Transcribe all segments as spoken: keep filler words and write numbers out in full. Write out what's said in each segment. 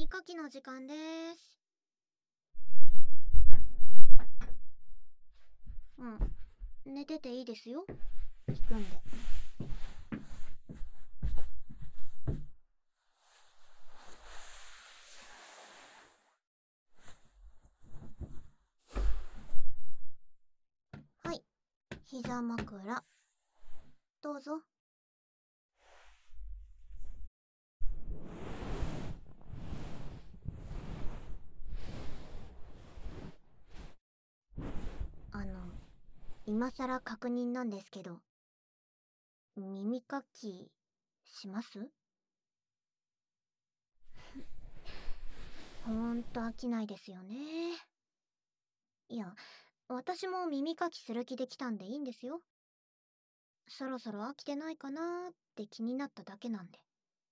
耳かきの時間です。うん、寝てていいですよ。聞くんで。はい、膝枕どうぞ。あの今さら確認なんですけど、耳かきします？ほんと飽きないですよね。いや、私も耳かきする気で来たんでいいんですよ。そろそろ飽きてないかなーって気になっただけなんで。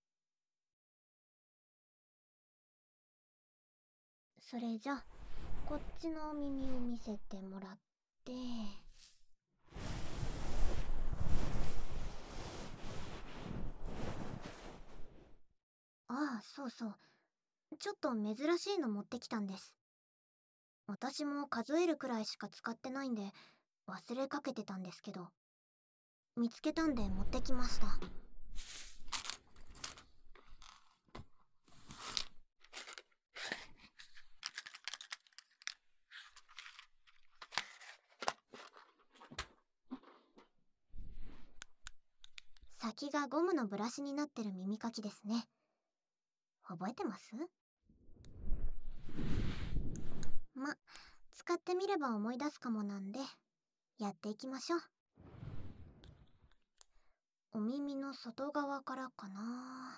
それじゃこっちの耳を見せてもらって、ああ、そうそう、ちょっと珍しいの持ってきたんです。私も数えるくらいしか使ってないんで忘れかけてたんですけど、見つけたんで持ってきました。先がゴムのブラシになってる耳かきですね。覚えてます？ま、使ってみれば思い出すかもなんでやっていきましょう。お耳の外側からかな。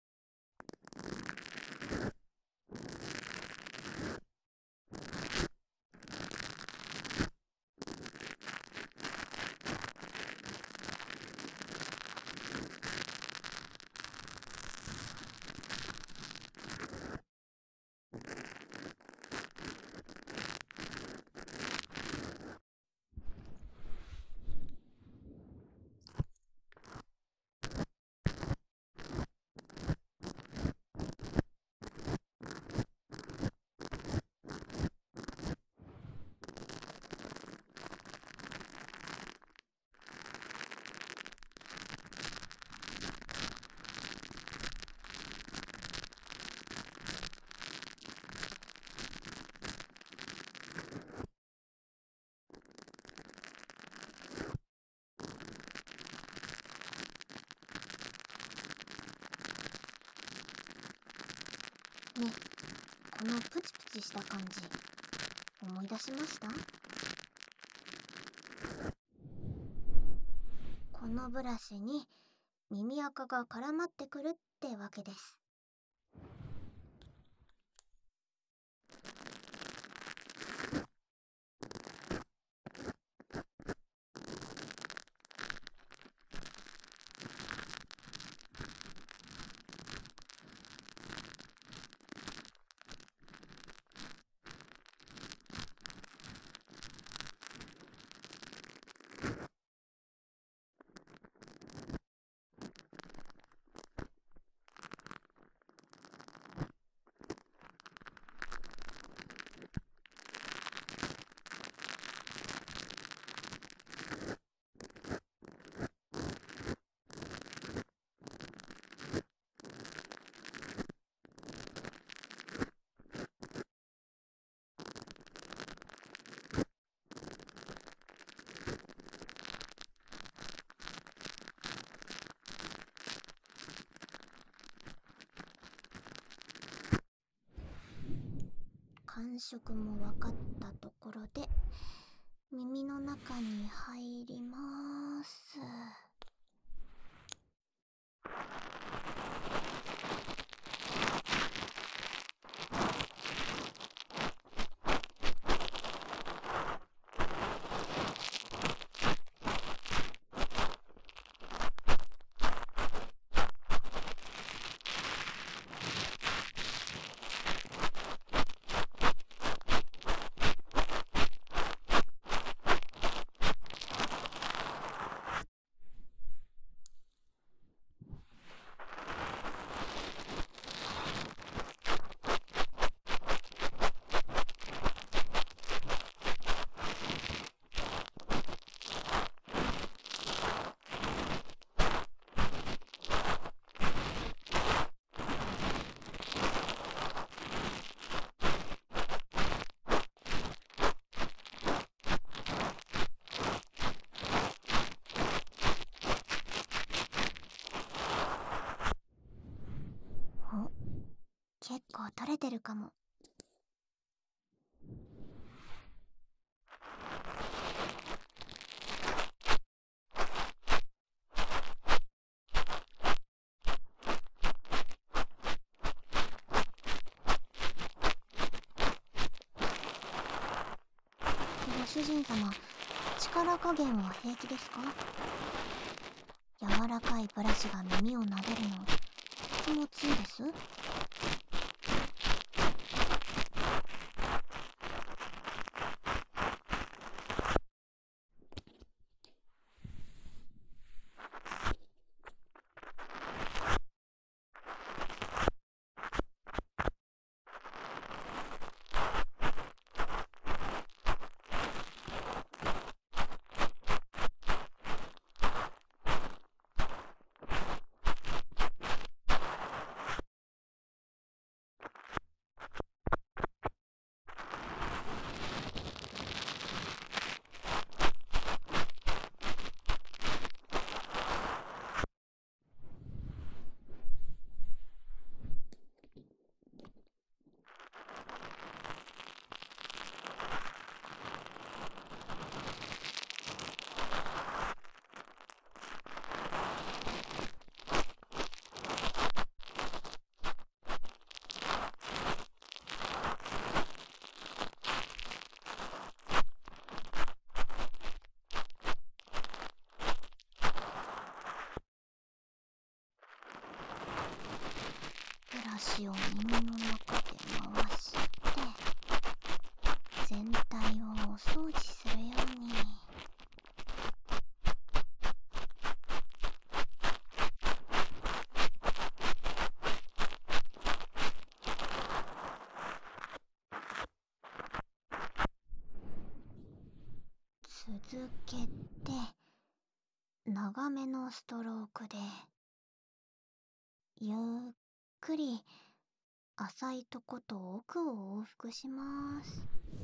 ね、このプチプチした感じ思い出しました？このブラシに耳垢が絡まってくるってわけです。感触も分かったところで耳の中に入ります。 結構取れてるかも。ご主人様、力加減は平気ですか？柔らかいブラシが耳を撫でるの気持ちいいです？ブラシを耳の中で回して全体をお掃除するように。続けて長めのストロークでゆっくり浅いとこと奥を往復します。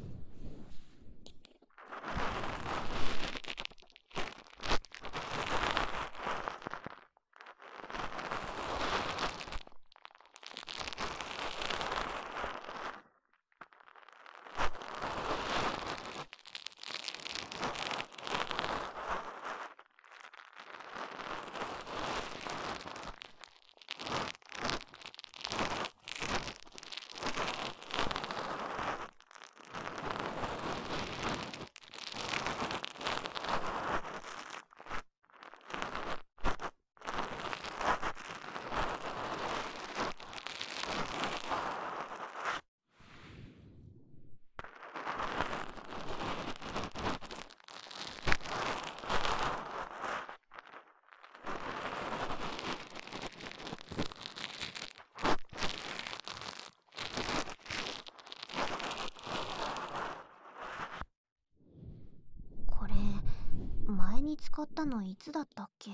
これ前に使ったのいつだったっけ？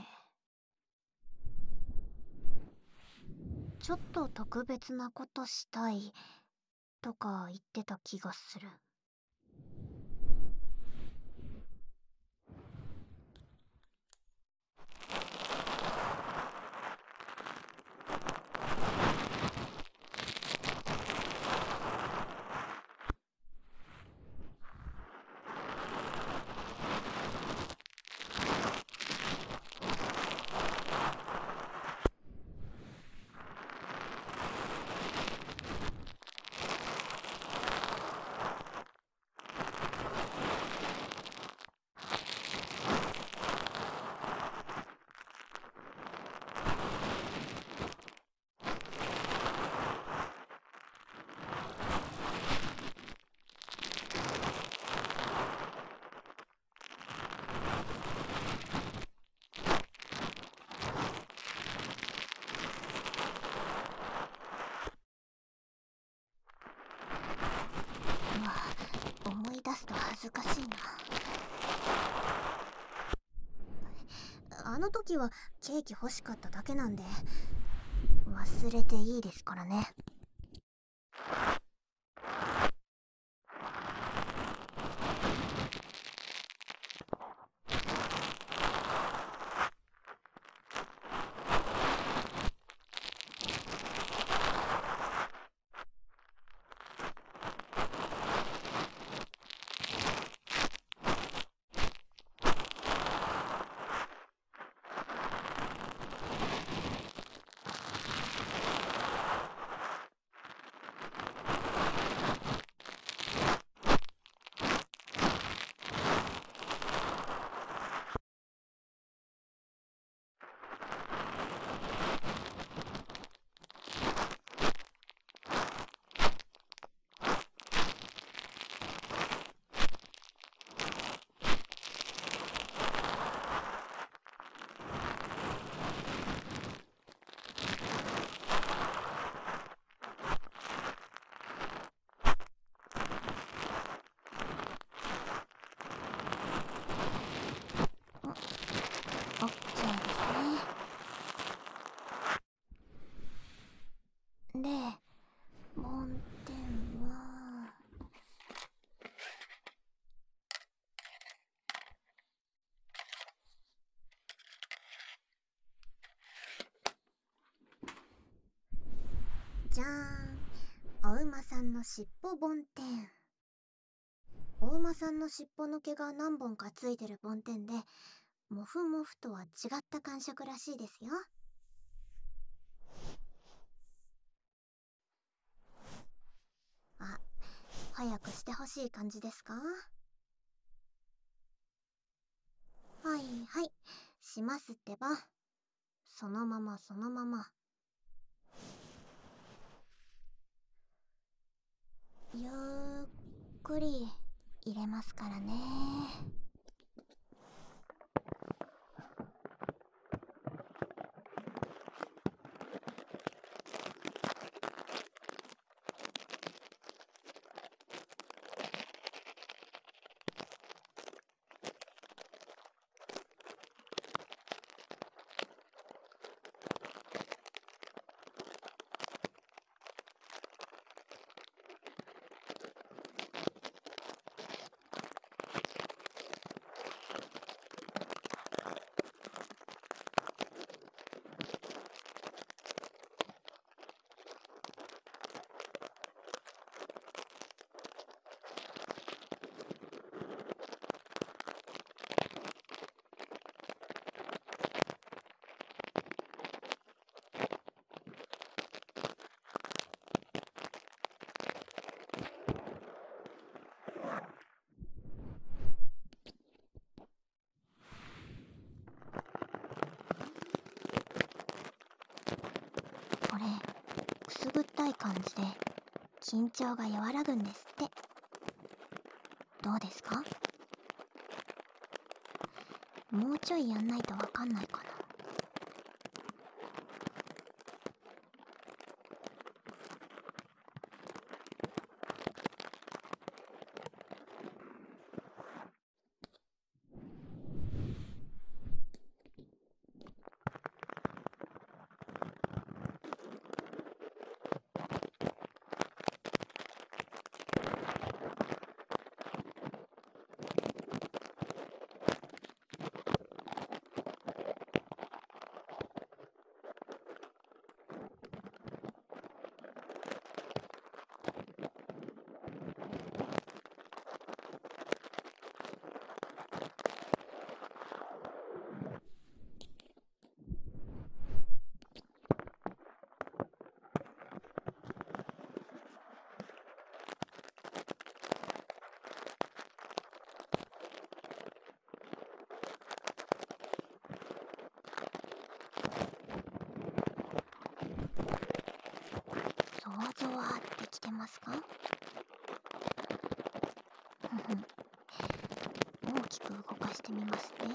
ちょっと特別なことしたいとか言ってた気がする。うわ、思い出すと恥ずかしいな。あの時はケーキ欲しかっただけなんで忘れていいですからね。 じゃーん。お馬さんの尻尾梵天。お馬さんの尻尾の毛が何本かついてる梵天で、モフモフとは違った感触らしいですよ。あ、早くしてほしい感じですか？はいはい、しますってば。そのままそのまま。ゆっくり入れますからね。これ、くすぐったい感じで緊張が和らぐんですって。どうですか？もうちょいやんないとわかんないかな。ゾワゾワってきてますか？ふふん。大きく動かしてみますね。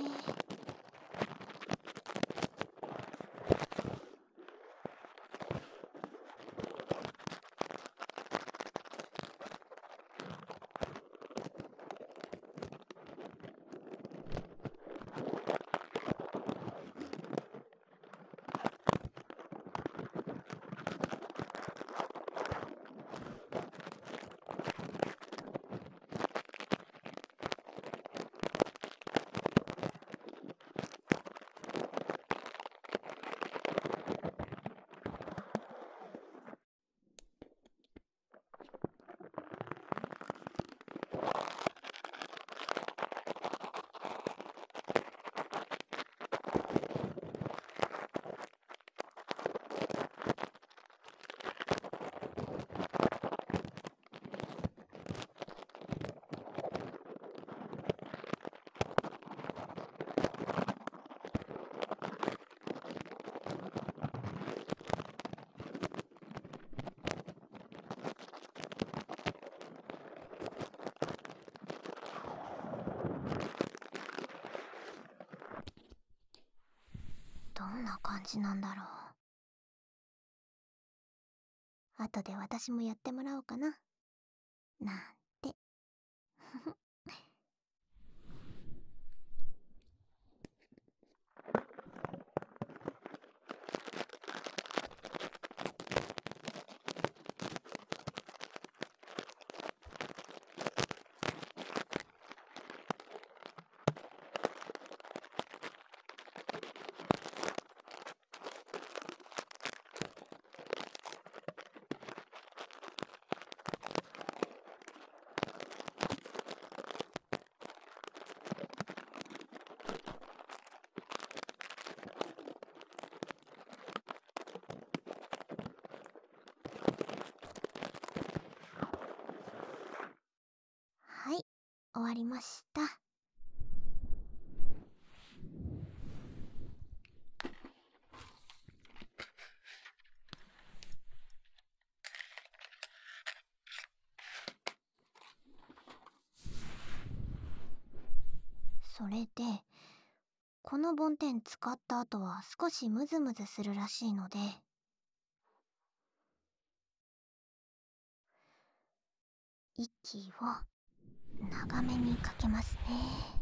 どんな感じなんだろう。後で私もやってもらおうかな。なんて。 りました。それで、この梵天使った後は少しムズムズするらしいので、息を長めにかけますね。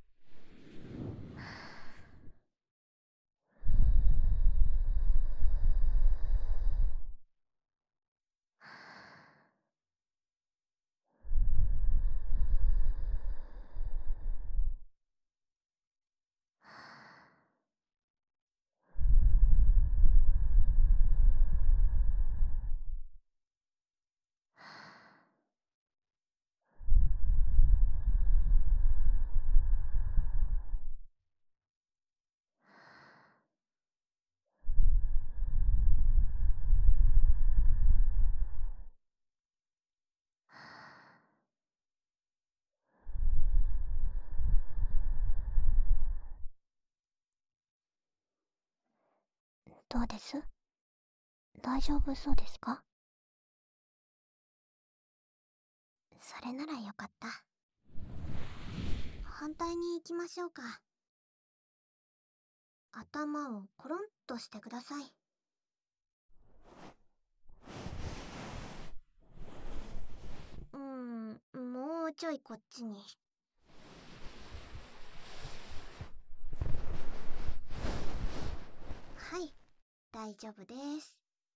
どうです？大丈夫そうですか？それならよかった。反対に行きましょうか。頭をコロンとしてください。うーん、もうちょいこっちに。はい、大丈夫です。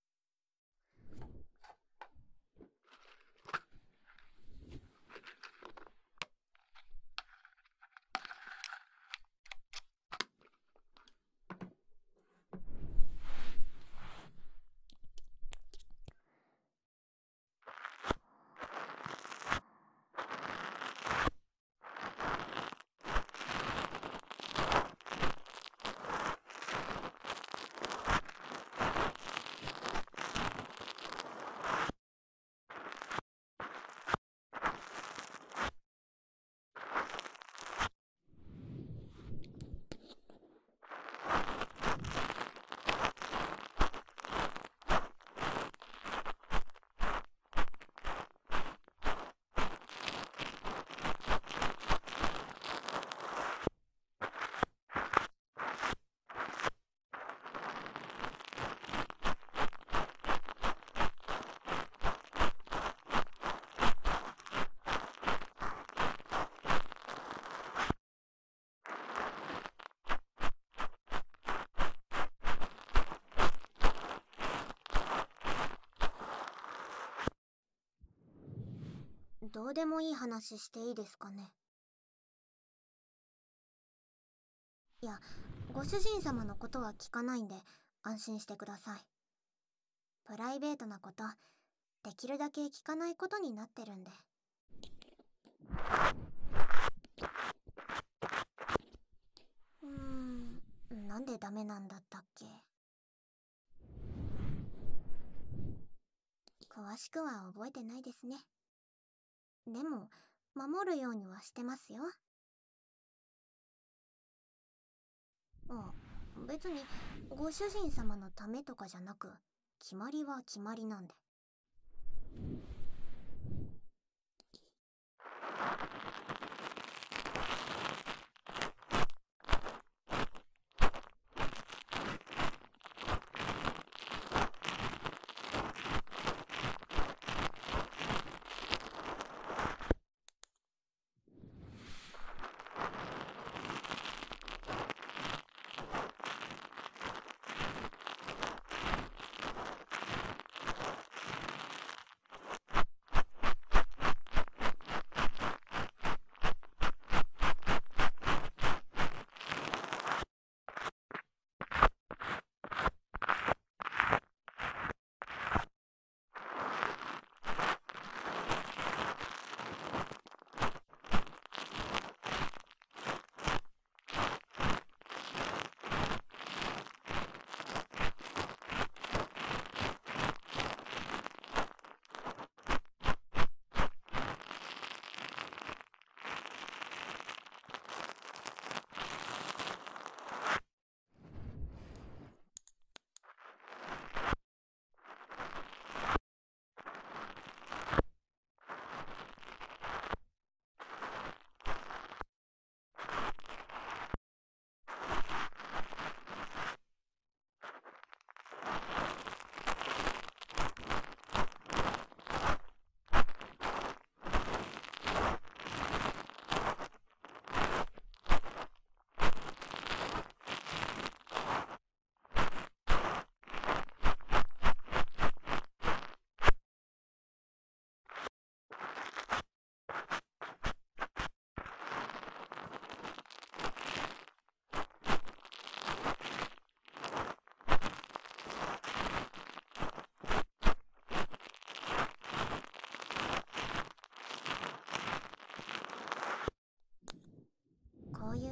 どうでもいい話していいですかね。いや、ご主人様のことは聞かないんで安心してください。プライベートなこと、できるだけ聞かないことになってるんで。うーん、なんでダメなんだったっけ。詳しくは覚えてないですね。でも、守るようにはしてますよ。あ、別にご主人様のためとかじゃなく、決まりは決まりなんで。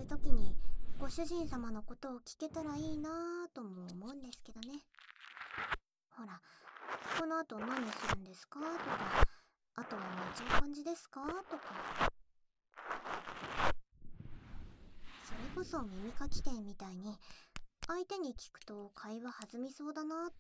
いう時にご主人様のことを聞けたらいいなぁとも思うんですけどね。ほら、この後何するんですかとか、あとは寝ちゃう感じですかとか。それこそ耳かき店みたいに相手に聞くと会話弾みそうだなって。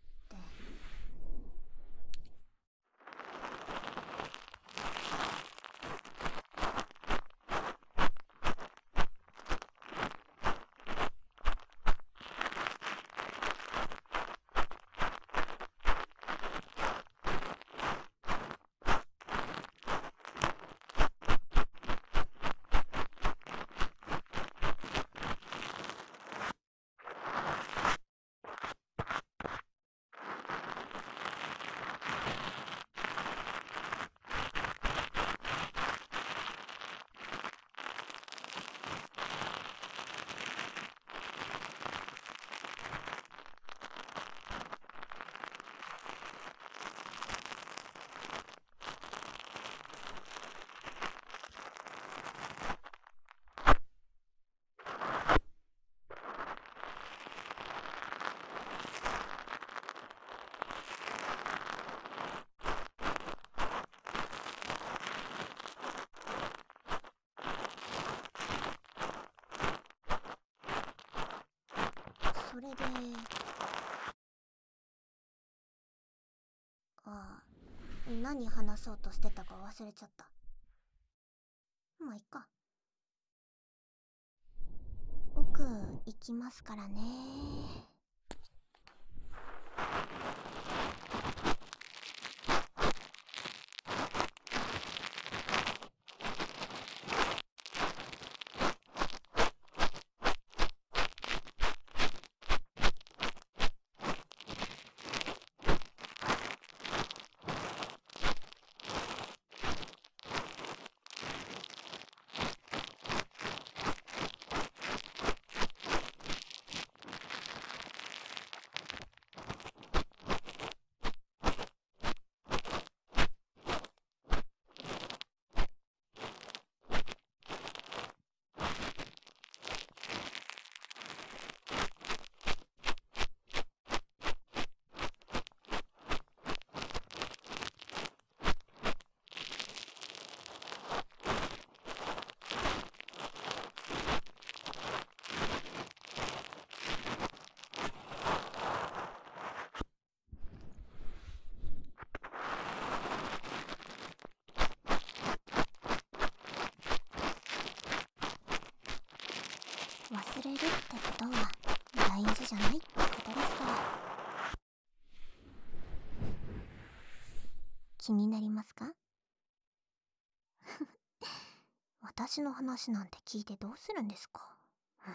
それで、ああ、何話そうとしてたか忘れちゃった。まあいっか。奥行きますからね。忘れるってことは大事じゃないってことですから。気になりますか？私の話なんて聞いてどうするんですか？うん。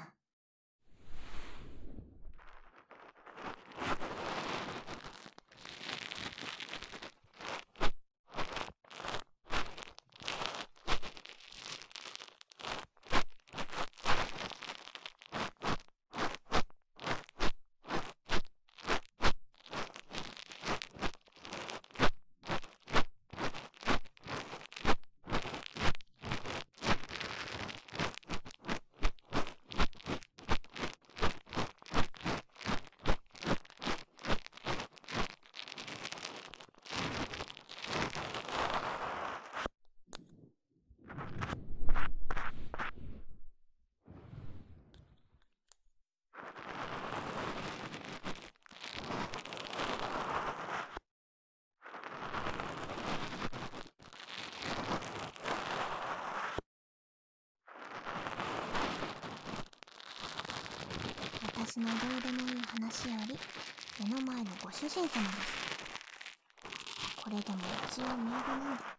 私のどうでもいい話より目の前のご主人様です。これでも一応メールなんで、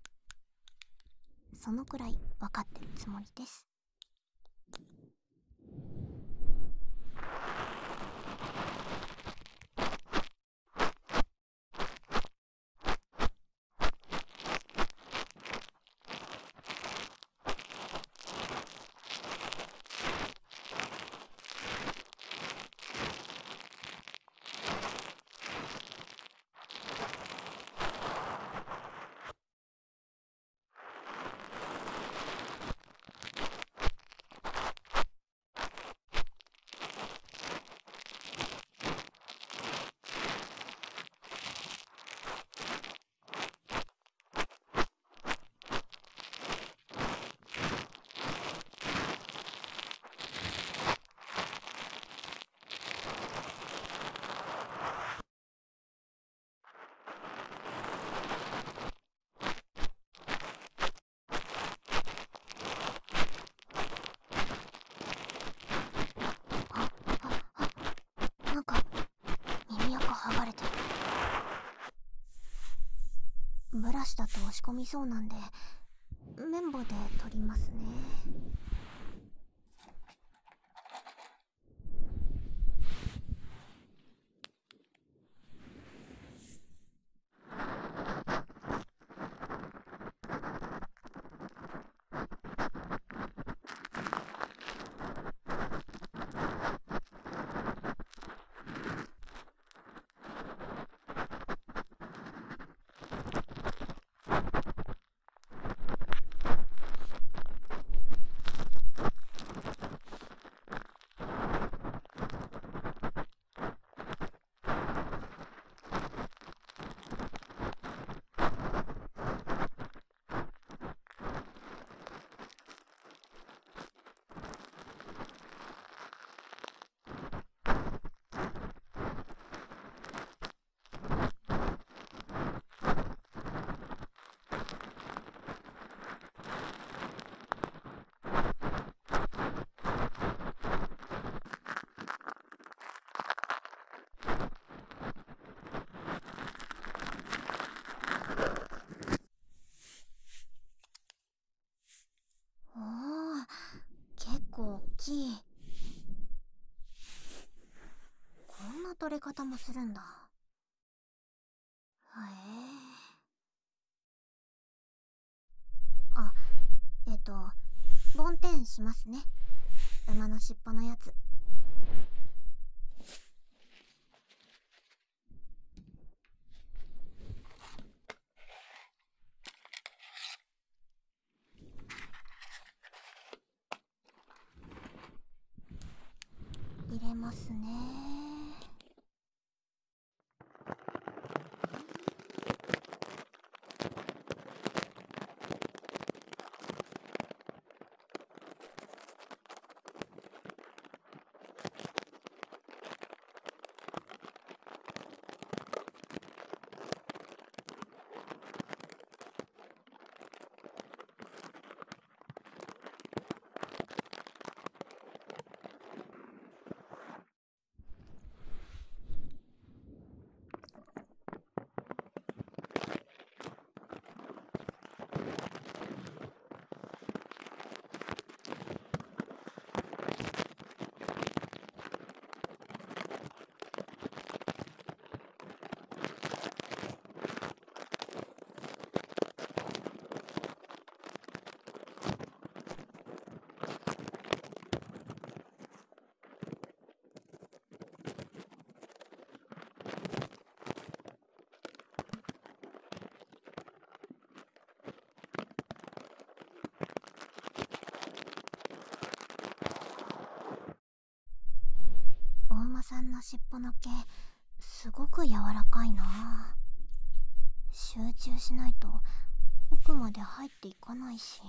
そのくらい分かってるつもりです。 ラシだと押し込みそうなんで、綿棒で取りますね。おー、結構大きい。こんな取れ方もするんだ。へえ。あ、えっと梵天しますね。馬の尻尾のやつ。入れますね。お馬さんの尻尾の毛、すごく柔らかいな。集中しないと奥まで入っていかないし。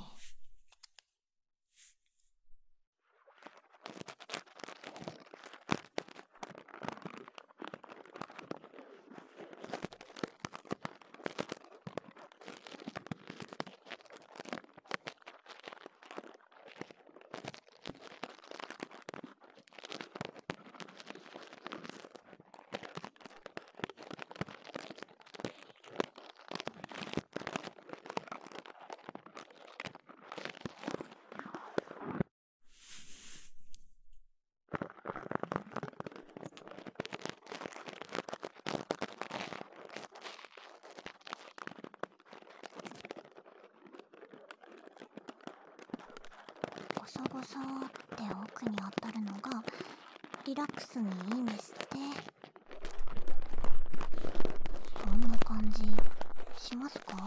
ゴソゴソって奥に当たるのがリラックスにいいんですって。そんな感じしますか？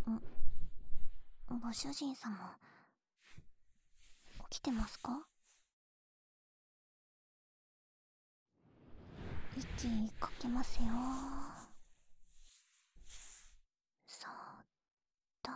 ご主人様、起きてますか？息かけますよ。そーっと。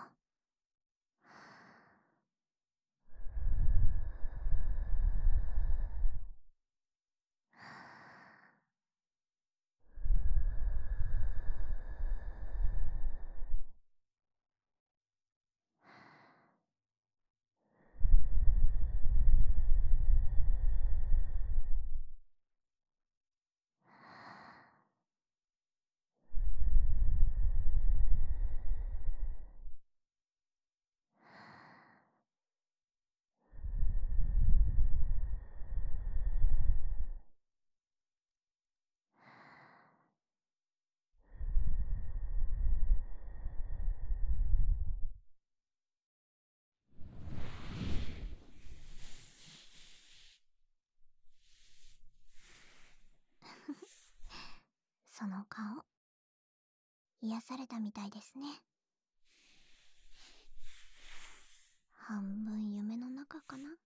その顔、癒されたみたいですね。半分夢の中かな。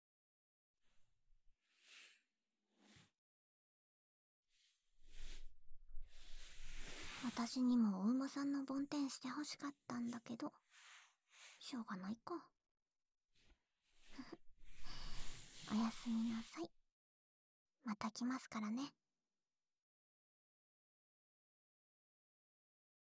私にもお馬さんの梵天してほしかったんだけど、しょうがないか。おやすみなさい。また来ますからね。